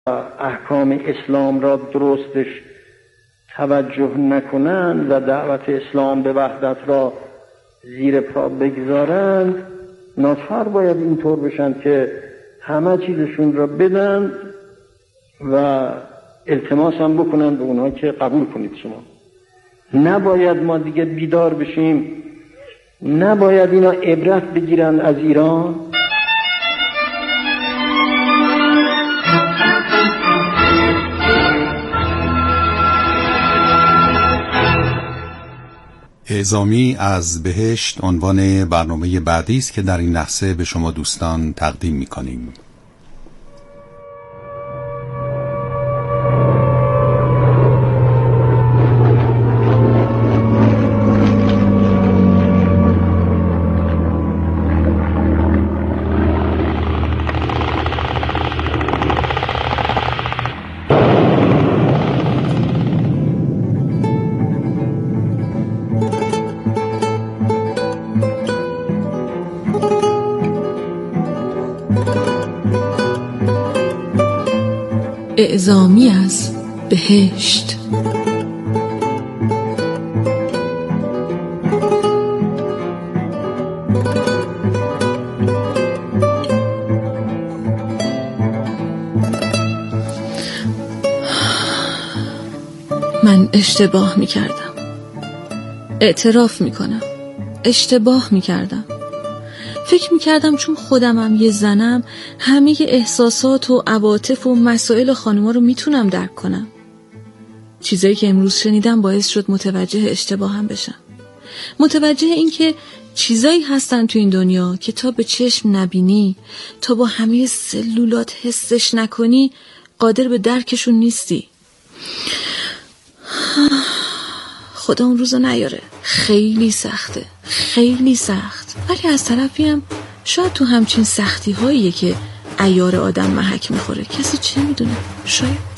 احکام اسلام را درستش توجه نکنند و دعوت اسلام به وحدت را زیر پا بگذارند، ناچار باید اینطور بشن که همه چیزشون را بدن و التماس هم بکنن به اونها که قبول کنید شما. نباید ما دیگه بیدار بشیم؟ نباید اینا عبرت بگیرن از ایران؟ اعزامی از بهشت عنوان برنامه بعدی است که در این لحظه به شما دوستان تقدیم می‌کنیم. اعزامی از بهشت. من اشتباه می‌کردم. اعتراف می‌کنم. اشتباه می‌کردم. فکر میکردم چون خودمم یه زنم همه احساسات و عواطف و مسائل خانوما رو میتونم درک کنم. چیزایی که امروز شنیدم باعث شد متوجه اشتباهم بشم. متوجه این که چیزایی هستن تو این دنیا که تا به چشم نبینی، تا با همه سلولات حسش نکنی، قادر به درکشون نیستی. خدا اون روزو نیاره. خیلی سخته، خیلی سخت. ولی از طرفی هم شاید تو همچین سختی هاییه که عیار آدم محک میخوره. کسی چه میدونه؟ شاید.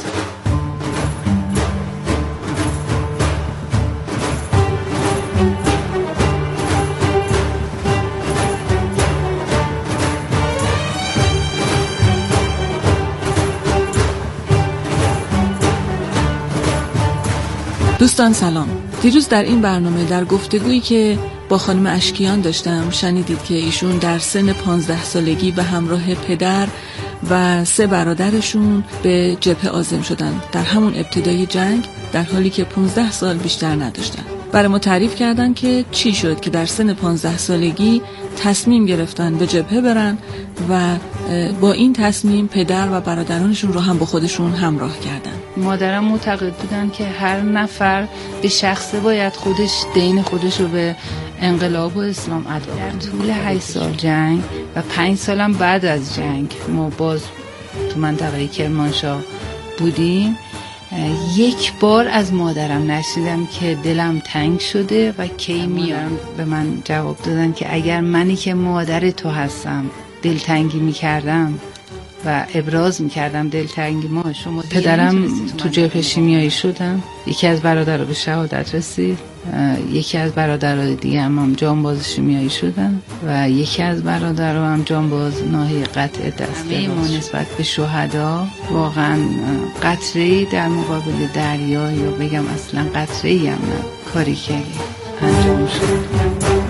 دوستان سلام. دیروز در این برنامه در گفتگویی که با خانم اشکیان داشتم شنیدید که ایشون در سن 15 سالگی به همراه پدر و 3 برادرشون به جبهه عازم شدن در همون ابتدای جنگ، در حالی که 15 سال بیشتر نداشتن. برای ما تعریف کردن که چی شد که در سن 15 سالگی تصمیم گرفتن به جبهه برن و با این تصمیم پدر و برادرانشون رو هم با خودشون همراه کردن. مادرم معتقد بودن که هر نفر به شخصه باید خودش دین خودش رو به انقلاب و اسلام ادا کنه. در طول 8 سال جنگ و 5 سالم بعد از جنگ ما باز تو منطقه کرمانشاه بودیم. یک بار از مادرم نشیدم که دلم تنگ شده و کی میام. به من جواب دادن که اگر منی که مادر تو هستم دلتنگی میکردم و ابراز میکردم دلتنگی ما شما. پدرم تو جبهه شیمیایی شدم. یکی از برادرها به شهادت رسید. یکی از برادرها دیگه هم جانباز شیمیایی شدن و یکی از برادرها هم جانباز ناحیه قطع دست. ما نسبت به شهدا واقعا قطره‌ای در مقابل دریا، یا بگم اصلا قطره‌ای هم نه، کاری که انجام شد.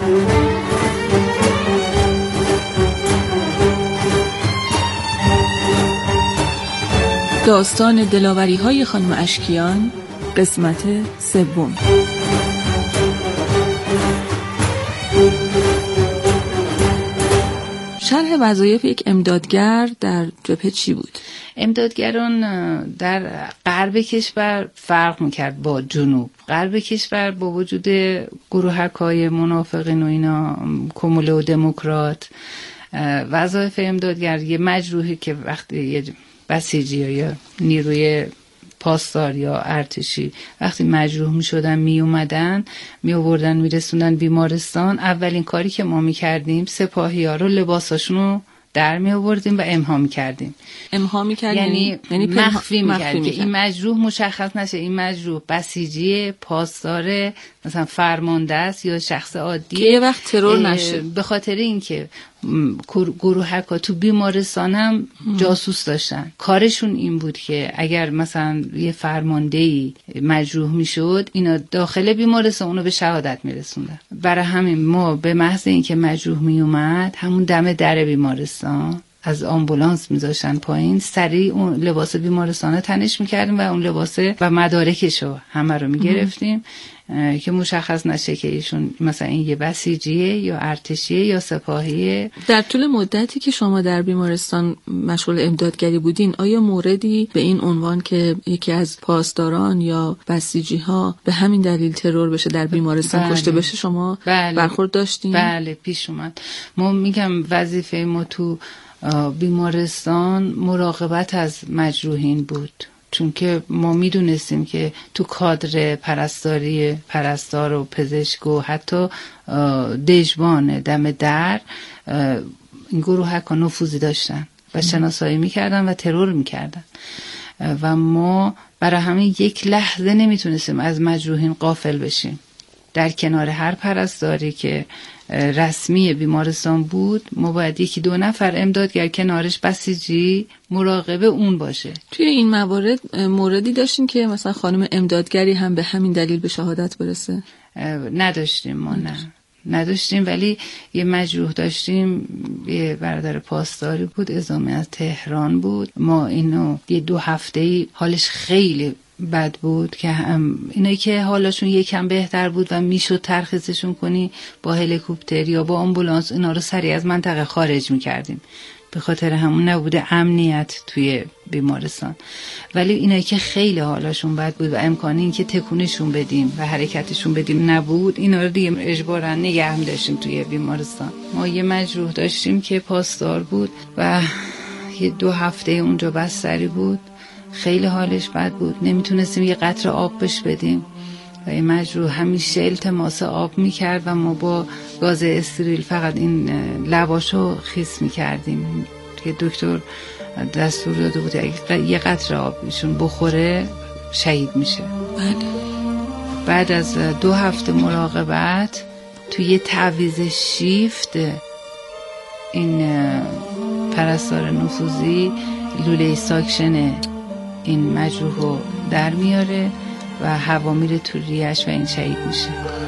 داستان دلاوری‌های خانم اشکیان، قسمت 3. شرح وظایف یک امدادگر در جبهه چی بود؟ امدادگران در غرب کشور فرق میکرد با جنوب. غرب کشور با وجود گروهک‌های منافقین و اینا، کموله و دموکرات، وظایف امدادگر یه مجروحی که وقتی یه بسیجی یا نیروی پاسدار یا ارتشی وقتی مجروح می شدن می اومدن می آوردن می رسوندن بیمارستان، اولین کاری که ما می کردیم سپاهی ها رو لباساشون رو در می آوردیم و امها می کردیم. امها می کردیم یعنی مخفی می کردیم که این مجروح مشخص نشه این مجروح بسیجی، پاسدار مثلا فرمانده است یا شخص عادی که یه وقت ترور نشه. به خاطر اینکه گروهکا تو بیمارستان هم جاسوس داشتن، کارشون این بود که اگر مثلا یه فرماندهی مجروح میشد اینا داخل بیمارستان اونو به شهادت میرسوندن. برای همین ما به محض اینکه مجروح میومد همون دم در بیمارستان از آمبولانس میذاشتن پایین، سریع اون لباس بیمارستانه تنش میکردیم و اون لباسه و مدارکشو همه رو میگرفتیم که مشخص نشه که ایشون مثلا این یه بسیجیه یا ارتشیه یا سپاهیه. در طول مدتی که شما در بیمارستان مشغول امدادگری بودین، آیا موردی به این عنوان که یکی از پاسداران یا بسیجی ها به همین دلیل ترور بشه در بیمارستان کشته بشه شما برخورد داشتین؟ بله پیش اومد. ما میگم وظیفه ما تو بیمارستان مراقبت از مجروحین بود، چون که ما میدونستیم که تو کادر پرستاری پرستار و پزشک و حتی دژبان دم در این گروه‌ها نفوذی داشتن و شناسایی میکردن و ترور میکردن و ما برای همین یک لحظه نمیتونستیم از مجروحین غافل بشیم. در کنار هر پرستاری که رسمی بیمارستان بود ما باید یکی دو نفر امدادگر کنارش بسیجی مراقب اون باشه. توی این موردی داشتین که مثلا خانم امدادگری هم به همین دلیل به شهادت برسه؟ نداشتیم ما، نداشتیم، ولی یه مجروح داشتیم، یه برادر پاسداری بود ازامی از تهران بود. ما اینو یه 2 هفته‌ای حالش خیلی بد بود که اینایی که حالشون یکم بهتر بود و میشد ترخیصشون کنی با هلیکوپتر یا با آمبولانس اینا رو سریع از منطقه خارج میکردیم، به خاطر همون نبوده امنیت توی بیمارستان. ولی اینایی که خیلی حالشون بد بود و امکانی این که تکونشون بدیم و حرکتشون بدیم نبود، اینا رو دیگه اجباراً نگه می‌داشتیم توی بیمارستان. ما یه مجروح داشتیم که پاسدار بود و یه 2 هفته اونجا بستری بود، خیلی حالش بد بود، نمیتونستیم یه قطره آب بهش بدیم و این مجروح همیشه التماس آب میکرد و ما با گاز استریل فقط این لباشو خیس میکردیم که دکتر دستور داده بود یه قطره آب ایشون بخوره شهید میشه. بعد از 2 هفته مراقبت توی یه تعویض شیفت این پرستار نفوذی لوله ساکشن این مجروح رو در میاره و هوا میره تو ریه‌اش و این شهید میشه.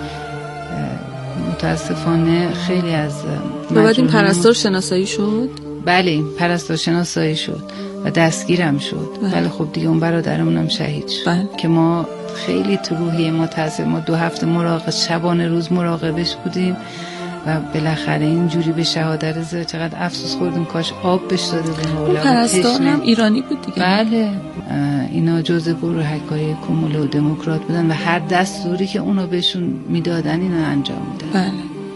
متاسفانه خیلی از بعد این پرستار شناسایی شد؟ بله این پرستار شناسایی شد و دستگیرم شد. ولی خب دیگه اون برادرمون هم شهید شد که ما خیلی تو روحیه ما تاثیر، ما 2 هفته مراقب شبانه روز مراقبش بودیم و بالاخره اینجوری به شهادت رسید. چقدر افسوس خوردیم کاش آب بهش داده بودیم. اون پرستار هم ایرانی بود دیگه؟ بله اینا جزء گروه‌های کمول و دموکرات بودن و هر دستوری که اونا بهشون میدادن اینا انجام میدادن.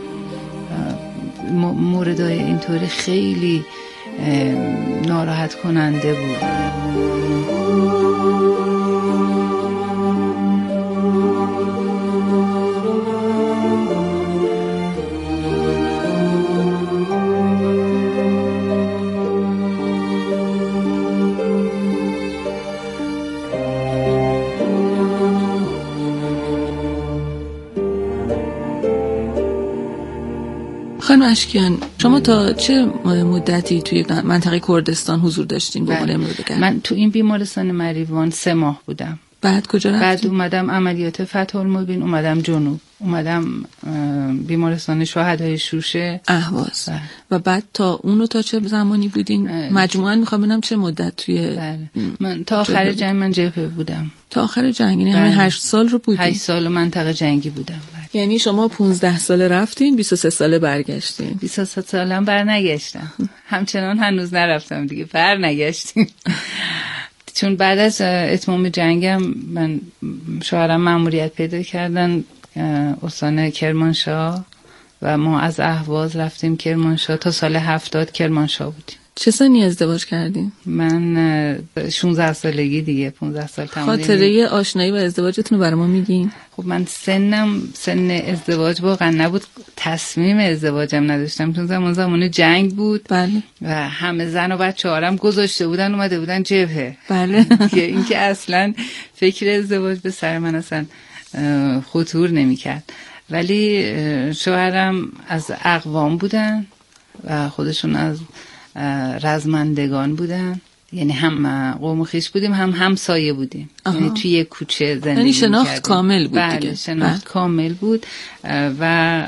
بله. موردهای اینطوری خیلی ناراحت کننده بود. خانم اشکیان، شما تا چه مدتی توی منطقه کردستان حضور داشتین به عنوان امدادگر؟ من تو این بیمارستان مریوان 3 ماه بودم. بعد کجا رفتین؟ بعد اومدم عملیات فتح المبین، اومدم جنوب، اومدم بیمارستان شهدای شوشه اهواز. و بعد تا اونو تا چه زمانی بودین؟ مجموعاً میخوام ببینم چه مدت توی من تا آخر جنگ من جبهه بودم. تا آخر جنگ یعنی همین 8 سال رو بودین؟ 8 سال منطقه جنگی بودم. یعنی شما 15 ساله رفتین، 23 ساله برگشتین؟ 23 سالم برنگشتم. همچنان هنوز نرفتم دیگه، برنگشتیم. چون بعد از اتمام جنگم من شوهرم مأموریت پیدا کردن استان کرمانشاه و ما از اهواز رفتیم کرمانشاه. تا سال 70 کرمانشاه بودیم. چه سنی ازدواج کردین؟ من 16 سالگی دیگه، 15 سال تمام. خاطره آشنایی و ازدواجتون رو برای ما میگین؟ خب من سن ازدواج واقعا نبود، تصمیم ازدواجم نداشتم چون زمان جنگ بود. بله. و همه زن و بچه‌هارم گذاشته بودن اومده بودن جبهه. بله. که اینکه اصلا فکر ازدواج به سر من اصلا خطور نمیکرد. ولی شوهرم از اقوام بودن و خودشون از رزمندگان بودن، یعنی هم قوم خویش بودیم هم همسایه بودیم. یعنی توی یک کوچه زندگی یعنی شناخت می‌کردیم. کامل بود بله دیگه. شناخت کامل بود. و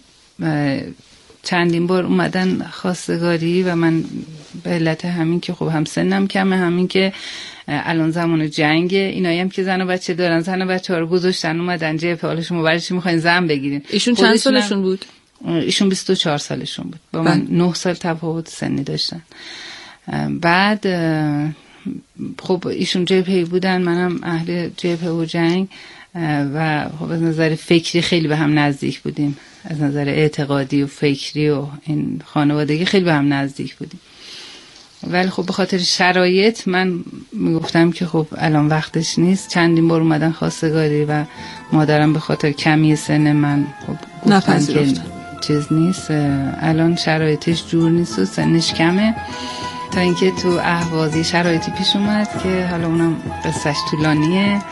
چندین بار اومدن خواستگاری و من به علت همین که خب هم سنم کمه، همین که الان زمان جنگه، اینایی هم که زن و بچه دارن، زن و بچه ها رو گذاشتن اومدن جبهه، حالا شما برای چی میخواین زن بگیرین؟ ایشون چند سالشون بود؟ ایشون 24 سالشون بود، با من 9 سال تفاوت سنی داشتن. بعد خب ایشون جبهه‌ای بودن، منم اهل جبهه و جنگ و خب از نظر فکری خیلی به هم نزدیک بودیم، از نظر اعتقادی و فکری و این خانوادگی خیلی به هم نزدیک بودیم. ولی خب به خاطر شرایط من میگفتم که خب الان وقتش نیست. چندین بار اومدن خواستگاری و مادرم به خاطر کمی سن من خب گفتن که چیز نیست، الان شرایطش جور نیست و سنش کمه. تا اینکه تو اهوازی شرایطی پیش اومد که حالا اونم قصهش طولانیه.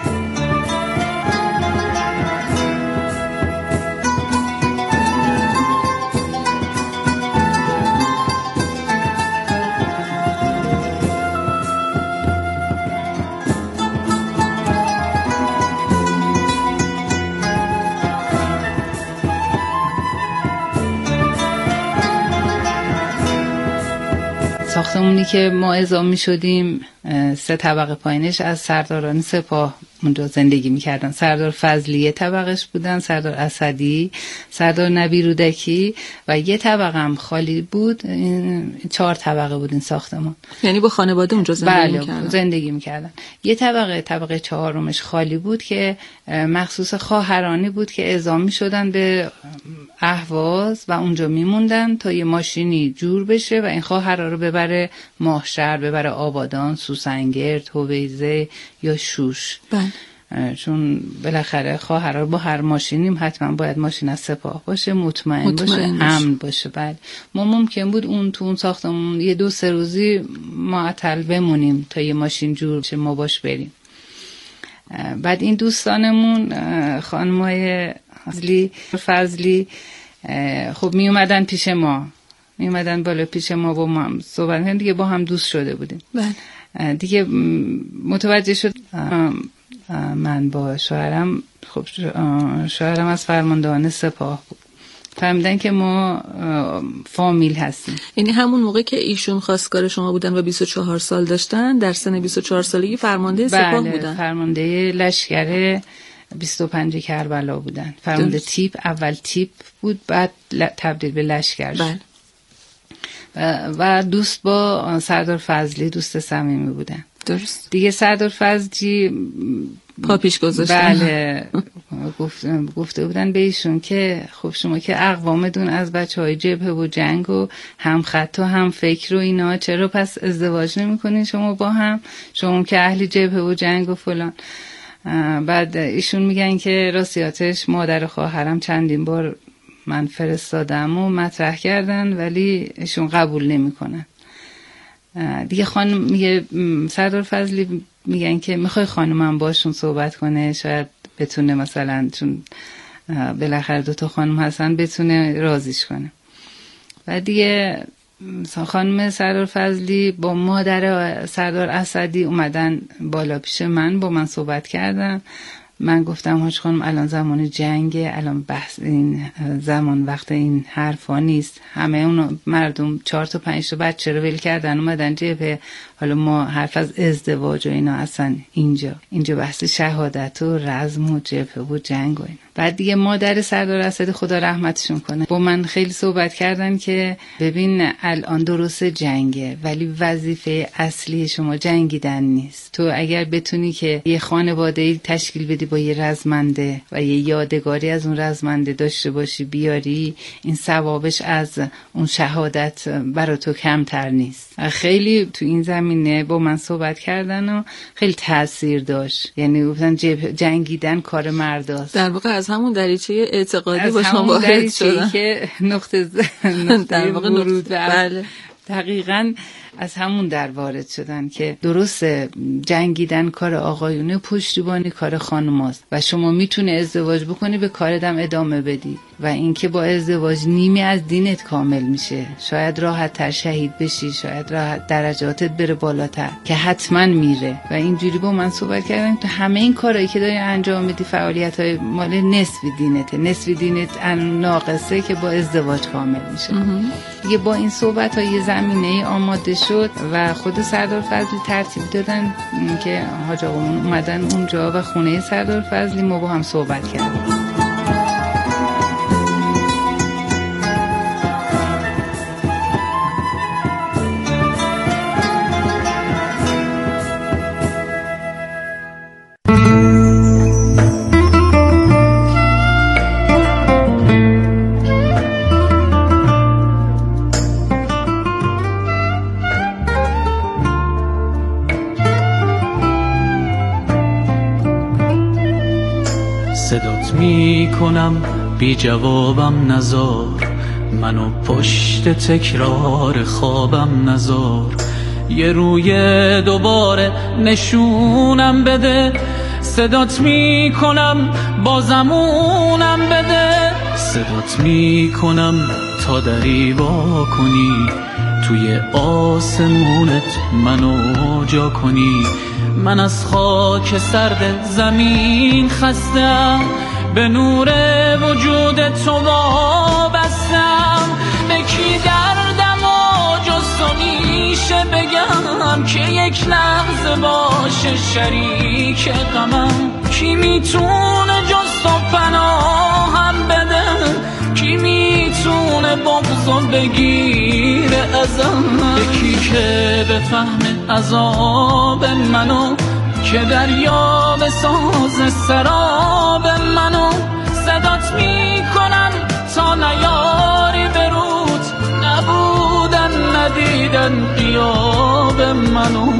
ساختمونی که ما اعزام می شدیم 3 طبقه پایینش از سرداران سپاه اونجا زندگی می کردن. سردار فضلی طبقش بودن، سردار اسدی، سردار نبی رودکی و یه طبقه هم خالی بود. 4 طبقه بود این ساختمان. یعنی با خانواده اونجا زندگی می کردن؟ زندگی می کردن. یه طبقه 4مش خالی بود که مخصوص خواهرانی بود که اعزام می شدن به اهواز و اونجا می موندن تا یه ماشینی جور بشه و این خواهرها رو ببره ماهشهر، ببره آبادان، سوسنگرد، هویزه یا شوش. چون بالاخره خواهرها با هر ماشینیم حتما باید ماشین از سپاه باشه، مطمئن باشه، امن باشه. بله ما ممکن بود اون تو اون ساختمون 1-2 روزی معطل بمونیم تا یه ماشین جور بشه ما باش بریم. بعد این دوستانمون خانمای فضلی خب می اومدن پیش ما، می اومدن بالا پیش ما با ما صحبت کردن دیگه، با هم دوست شده بودیم. دیگه متوجه شد من با شوهرم، خب شوهرم از فرماندهان سپاه بود، فهمیدن که ما فامیل هستیم. یعنی همون موقع که ایشون خواستگار شما بودن و 24 سال داشتن، در سن 24 سالگی فرمانده سپاه بودن؟ فرمانده لشکر 25 کربلا بودن. فرمانده تیپ، اول تیپ بود بعد تبدیل به لشکر شد. و دوست با سردار فضلی دوست صمیمی بودن. درست. دیگه سردار فضلی پا پیش گذاشتن. بله گفته بودن به ایشون که خب شما که اقوامتون از بچهای جبهه و جنگ و هم خط و هم فکر و اینا، چرا پس ازدواج نمی‌کنین شما با هم، شما که اهل جبهه و جنگ و فلان. بعد ایشون میگن که راستیاتش مادر خواهرم چندین بار من فرستادم و مطرح کردن ولی ایشون قبول نمی‌کنن. دیگه خانم میگه سردار فضلی میگن که میخوای خانمم باشون صحبت کنه، شاید بتونه مثلا چون بالاخره 2 خانم هستن بتونه راضیش کنه. و دیگه خانم سردار فضلی با مادر سردار اسدی اومدن بالا پیش من، با من صحبت کردن. من گفتم حاج خانم الان زمان جنگه، الان بحث این زمان وقت این حرفا نیست، همه اون مردم 4 تا 5 تا بچه رو ول کردن اومدن جبهه، حالا ما حرف از ازدواج و اینا اصلا اینجا بحث شهادت و رزم و جبهه و جنگ و اینا. بعد دیگه مادر سردار اسدی خدا رحمتشون کنه با من خیلی صحبت کردن که ببین الان درست جنگه ولی وظیفه اصلی شما جنگیدن نیست. تو اگر بتونی که یه خانواده تشکیل بدی با یه رزمنده و یه یادگاری از اون رزمنده داشته باشی بیاری، این ثوابش از اون شهادت برای تو کمتر نیست. خیلی تو این زمینه با من صحبت کردن و خیلی تاثیر داشت. یعنی گفتن جنگیدن کار مرداست. در واقع از همون دریچه اعتقادی با شما وارد شدن که نقطه ورود و دقیقاً از همون در وارد شدن که درست جنگیدن کار آقایونه، پشتیبانی کار خانوماست و شما میتونه ازدواج بکنی به کاردم ادامه بدی و اینکه با ازدواج نیمی از دینت کامل میشه، شاید راحت تر شهید بشی، شاید راحت درجاتت بره بالاتر که حتما میره. و اینجوری با من صحبت کردن تو همه این کارهایی که داری انجام میدی فعالیت‌های مال نصف دینته، نصف دینت ناقصه که با ازدواج کامل میشه. دیگه با این صحبت‌ها یه زمینه آماده شد و خود سردار فضلی ترتیب دادن که حاج آقامون اومدن اونجا و خونه سردار فضلی ما با هم صحبت کردیم. صدات می کنم بی جوابم نزار، منو پشت تکرار خوابم نزار، یه روی دوباره نشونم بده، صدات می کنم بازمونم بده، صدات می کنم تا دری وا کنی، توی آسمونت منو جا کنی. من از خاک سرد زمین خستم، به نور وجود تو وابستم، به کی دردم و جز تو میشه بگم که یک لحظه باشه شریک غمم؟ کی میتونه جز تو پناهم بده؟ کی میتونه بغضو بگیره ازم؟ یکی که بفهمه عذاب منو، که دریا بساز سراب منو، صدات میکنم تا نیاری برود، نبودن ندیدن غیاب منو.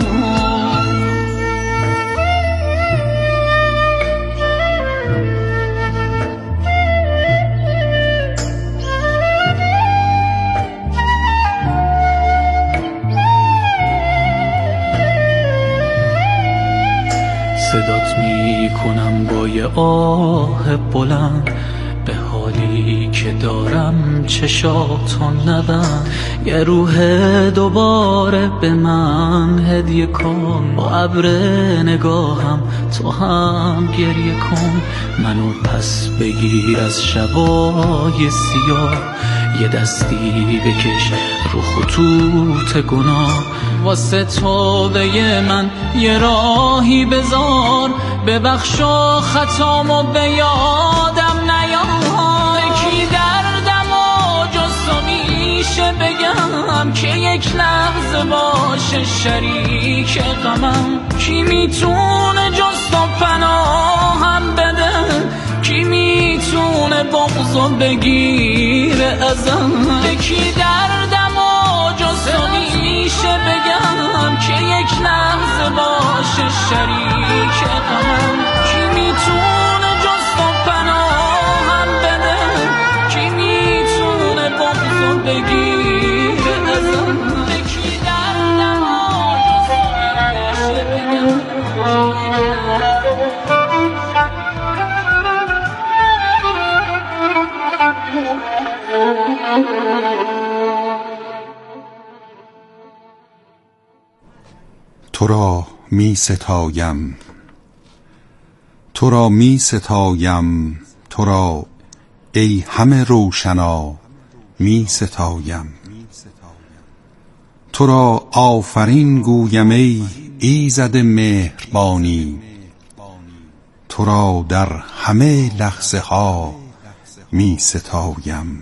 صدات می کنم با یه آه بلند، به حالی که دارم چشاتو نبند، یه روح دوباره به من هدیه کن، با ابر نگاهم تو هم گریه کن، منو پس بگیر از شبای سیاه، یه دستی بکش رو خطوط گناه، واسه توبه من یه راهی بذار، ببخش و خطامو به یادم نیار. کی دردم و جز تو میشه بگم که یک لحظه باشه شریک غمم؟ کی میتونه جز تو پناهم بده؟ کی میتونه بغضو بگیره ازم؟ کی دردم و جز تو میشه بگم که یک لحظه باشه شریک غمم؟ کی میتونه جز تو پناهم بده؟ کی میتونه بغضو بگیره ازم؟ کی دردم و جز تو میشه بگم. تو را می ستایم، تو را می ستایم، تو را ای همه روشنا می ستایم، تو را آفرین گویم ای ایزد مهربانی، تو را در همه لحظه ها می ستایم.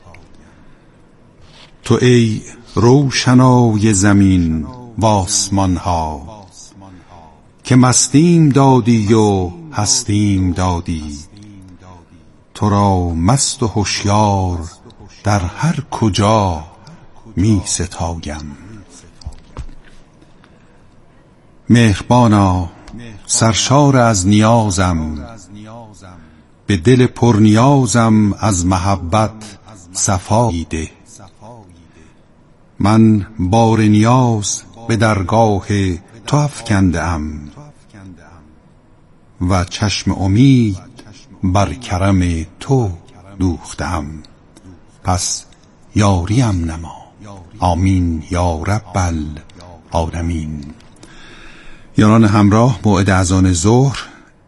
تو ای روشنای زمین و آسمان ها، که مستیم دادی و هستیم دادی، تو را مست و هوشیار در هر کجا می ستایم. مهربانا سرشار از نیازم، به دل پرنیازم از محبت صفایی ده، من بار نیاز به درگاه تو افکنده‌ام و چشم امید بر کرم تو دوخته‌ام. پس یاریم نما، آمین یا رب العالمین. یاران همراه، موعد اذان ظهر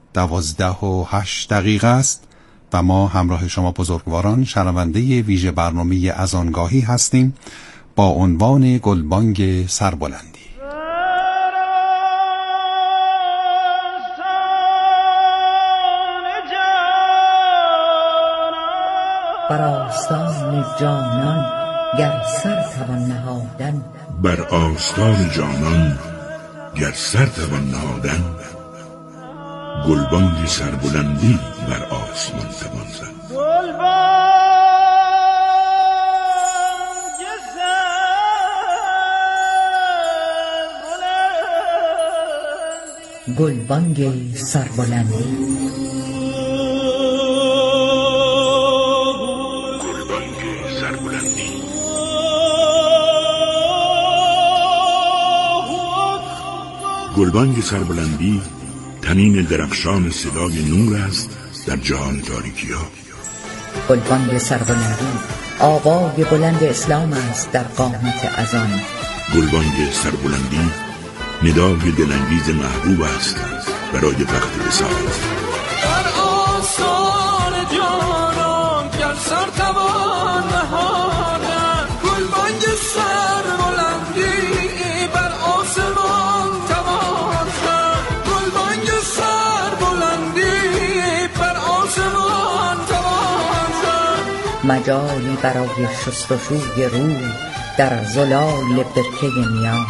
12:08 است و ما همراه شما بزرگواران شنونده ویژه برنامه اذانگاهی هستیم با عنوان گلبانگ سربلندی. بر آستان جانان گر سر توان نهادن، بر آستان جانان گر سر توان نهادن، گلبانگ سربلندی بر آسمان توان زد. گلبانگ سربلندی. گلبانگ سربلندی تنین درخشان صدای نور است در جهان تاریکی ها. گلبانگ سربلندی آوای بلند اسلام است در قامت اذان. گلبانگ سربلندی ندای دلانگیز محبوب است برای وقت وصالت. بر آستان جانان گر سر توان نهادن، گلبانگ سربلندی بر آسمان توان زد. گلبانگ سربلندی بر آسمان توان زد. مجالی برای شستشوی روح در زلال برکه نیاز.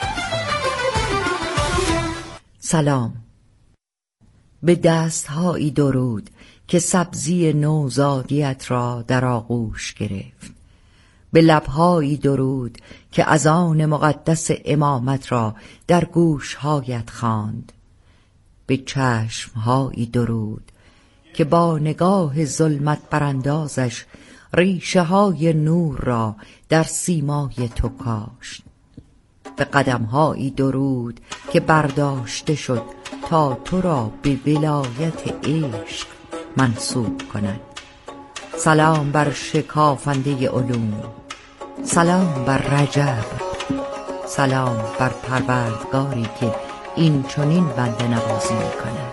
سلام. به دست‌هایی درود که سبزی نوزادیت را در آغوش گرفت. به لب‌هایی درود که اذان مقدس امامت را در گوش‌هایت خواند. به چشم‌هایی درود که با نگاه ظلمت براندازش ریشه‌های نور را در سیمای تو کاشت. به قدم‌هایی درود که برداشته شد تا تو را به ولایت عشق منسوب کند. سلام بر شکافنده علوم، سلام بر رجب، سلام بر پروردگاری که این چنین بنده نوازی می‌کند.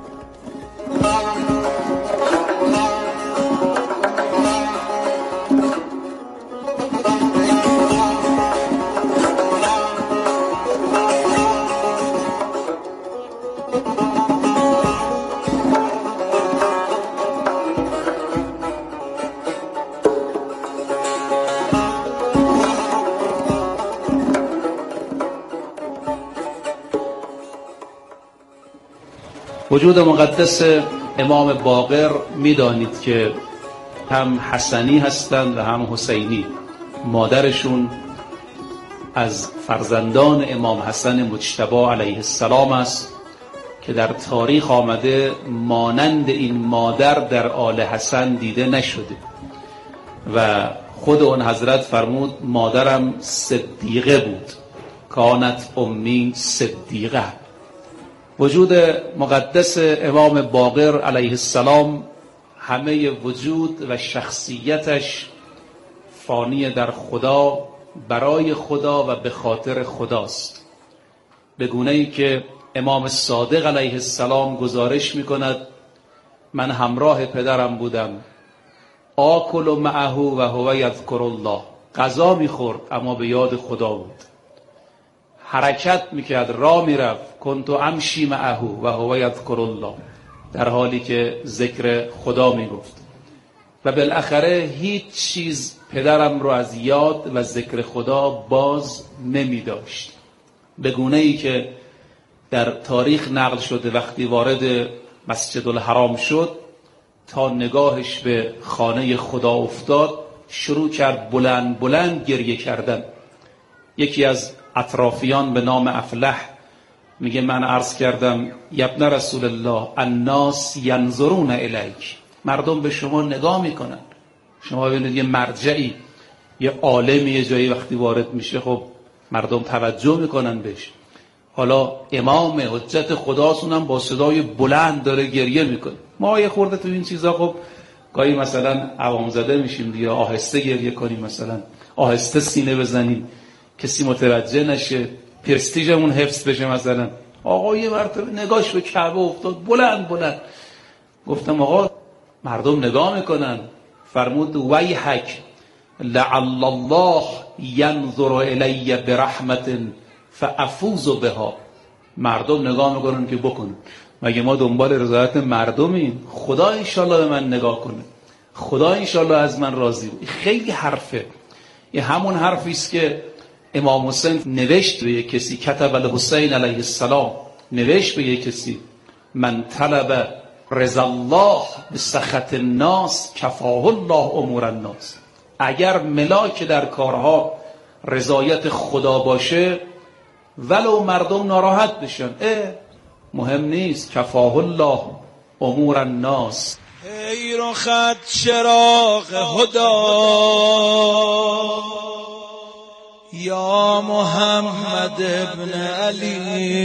وجود مقدس امام باقر میدانید که هم حسنی هستند و هم حسینی. مادرشون از فرزندان امام حسن مجتبی علیه السلام است که در تاریخ آمده مانند این مادر در آل حسن دیده نشده و خود اون حضرت فرمود مادرم صدیقه بود، کانت امی صدیقه. وجود مقدس امام باقر علیه السلام همه وجود و شخصیتش فانی در خدا، برای خدا و به خاطر خداست، به گونه‌ای که امام صادق علیه السلام گزارش می‌کند من همراه پدرم بودم، آکل معه و هو یذکر الله، غذا می‌خورد اما به یاد خدا بود، حرکت میکرد، راه میرفت، کنت امشی معه و هو یذکر الله، در حالی که ذکر خدا میگفت. و بالاخره هیچ چیز پدرم رو از یاد و ذکر خدا باز نمیداشت، به گونه‌ای که در تاریخ نقل شده وقتی وارد مسجد الحرام شد تا نگاهش به خانه خدا افتاد شروع کرد بلند بلند گریه کردن. یکی از اطرافیان به نام افلح میگه من عرض کردم یبن رسول الله الناس ینظرون الیک، مردم به شما نگاه میکنن، شما ببینید یه مرجعی یه عالم یه جایی وقتی وارد میشه خب مردم توجه میکنن بهش. حالا امام حجت خداسون هم با صدای بلند داره گریه میکنه. ما یه خورده تو این چیزا خب گاهی مثلا عوام زده میشیم دیگه، آهسته گریه کنیم، مثلا آهسته سینه بزنیم کسی متوجه نشه، پرستیژمون حفظ بشه. مثلا آقا یه مرتبه نگاش به کعبه افتاد بلند بلند. گفتم آقا مردم نگاه میکنن. فرمود ویحک لعل الله ینظر الی برحمت فافوز بها. مردم نگاه میکنن که بکنن. مگه ما دنبال رضایت مردمیم؟ خدا انشالله به من نگاه کنه، خدا انشالله از من راضی بود. خیلی حرفه. این همون حرفی است که امام حسین نوشت به کسی، کتب الحسین علیه السلام، نوشت به کسی من طلب رضا الله بسخط الناس کفاه الله امور الناس. اگر ملاک در کارها رضایت خدا باشه ولو مردم ناراحت بشن مهم نیست، کفاه الله امور الناس. ای رخت چراغ هدا یا محمد ابن علی،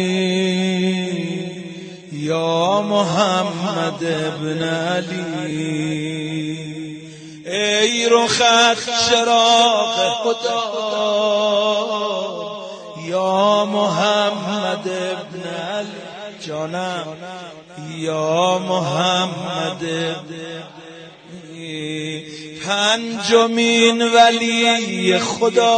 یا محمد ابن علی. ای رخت چراغ هدا یا محمد ابن علی. جانم یا محمد پنجمین ولی خدا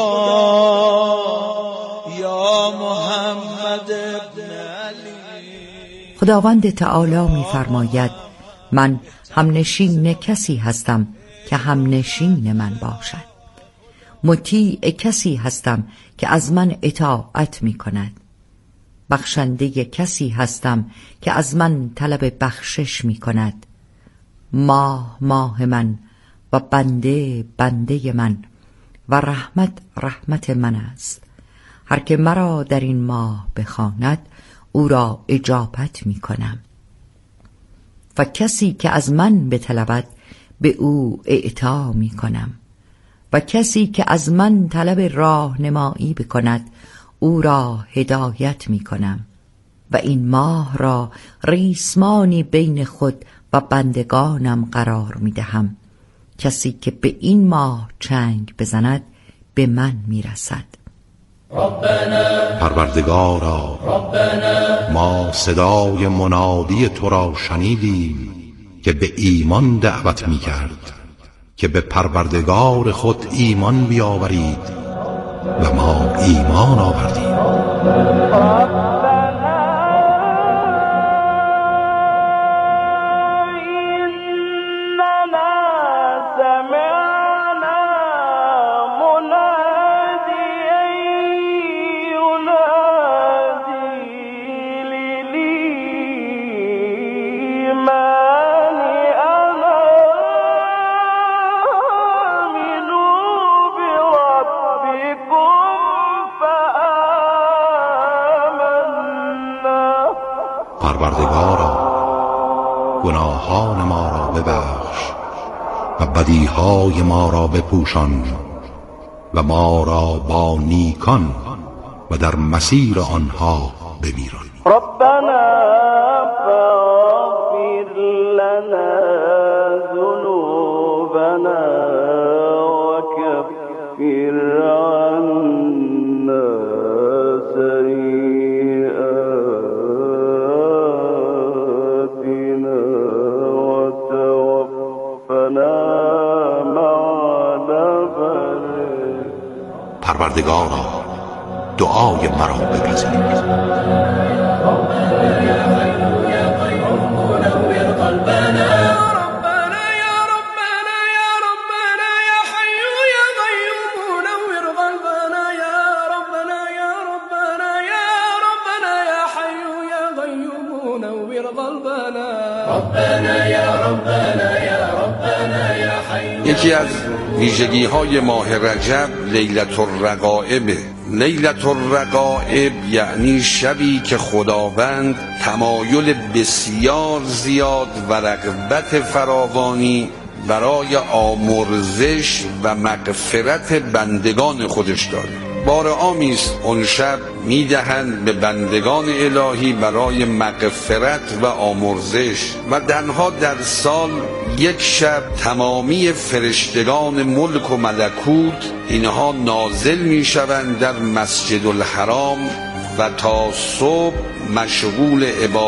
یا محمد ابن علی. خداوند تعالی می‌فرماید من همنشین کسی هستم که همنشین من باشد، مطیع کسی هستم که از من اطاعت می‌کند، بخشنده کسی هستم که از من طلب بخشش می‌کند. ماه ماه من و بنده بنده من و رحمت رحمت من است. هر که مرا در این ماه بخواند او را اجابت می‌کنم و کسی که از من بطلبد به او اعطا می‌کنم و کسی که از من طلب راهنمایی بکند او را هدایت می‌کنم و این ماه را ریسمانی بین خود و بندگانم قرار می‌دهم. کسی که به این ماه چنگ بزند به من میرسد. پروردگارا ما صدای منادی تو را شنیدیم که به ایمان دعوت می‌کرد که به پروردگار خود ایمان بیاورید و ما ایمان آوردیم. پروردگارا گناهان ما را ببخش و بدیهای ما را بپوشان و ما را با نیکان و در مسیر آنها بمیران. ربنا فاغفر لنا ذنوبنا وكفر عنا سيئاتنا وتوفنا مع الأبرار. پروردگارا دعای مرا بپذیر. یکی از ویژگی‌های ماه رجب لیلة الرغائب. لیلة الرغائب یعنی شبی که خداوند تمایل بسیار زیاد و رغبت فراوانی برای آمرزش و مغفرت بندگان خودش داره. بار عامی است اون شب میدهند به بندگان الهی برای مغفرت و آمرزش و تنها در سال یک شب تمامی فرشتگان ملک و ملکوت اینها نازل میشوند در مسجد الحرام و تا صبح مشغول عبادت